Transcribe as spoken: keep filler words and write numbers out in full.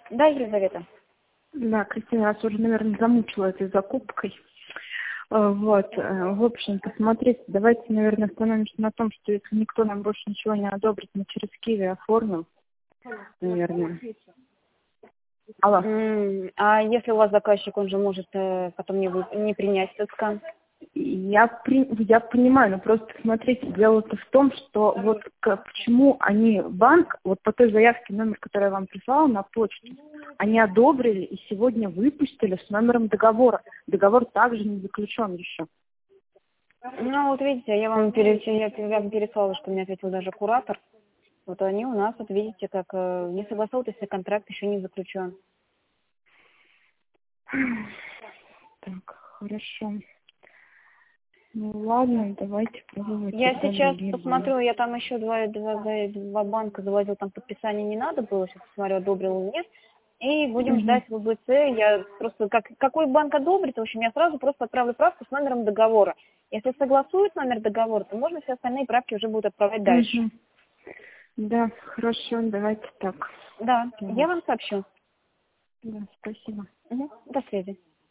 Да, Елизавета. Да, Кристина, вас уже, наверное, замучила этой закупкой. Э, Вот, э, в общем, посмотрите, давайте, наверное, остановимся на том, что если никто нам больше ничего не одобрит, мы через Киви оформим, наверное. Алло. М, А если у вас заказчик, он же может э, потом не, вы- не принять этот скан? Я, при- я понимаю, но просто смотрите, дело-то в том, что вот к- почему они банк, вот по той заявке, номер, который я вам прислала на почту, они одобрили и сегодня выпустили с номером договора. Договор также не заключен еще. Ну, вот видите, я вам, пере, я, я вам переслала, что мне ответил даже куратор. Вот они у нас, вот видите, как э, не согласовывают, если контракт еще не заключен. Так, хорошо. Ну ладно, давайте пробовать Я тогда сейчас другие посмотрю, банки. я там еще два, два, два, два банка заводил, там подписание не надо было, сейчас посмотрю, одобрил или нет. И будем Мгм. ждать в ВБЦ. Я просто, как, какой банк одобрит, в общем, я сразу просто отправлю правку с номером договора. Если согласуют номер договора, то можно все остальные правки уже будут отправлять дальше. Мгм. Да, хорошо, давайте так. Да, Да, я вам сообщу. да, спасибо. Мгм. До связи.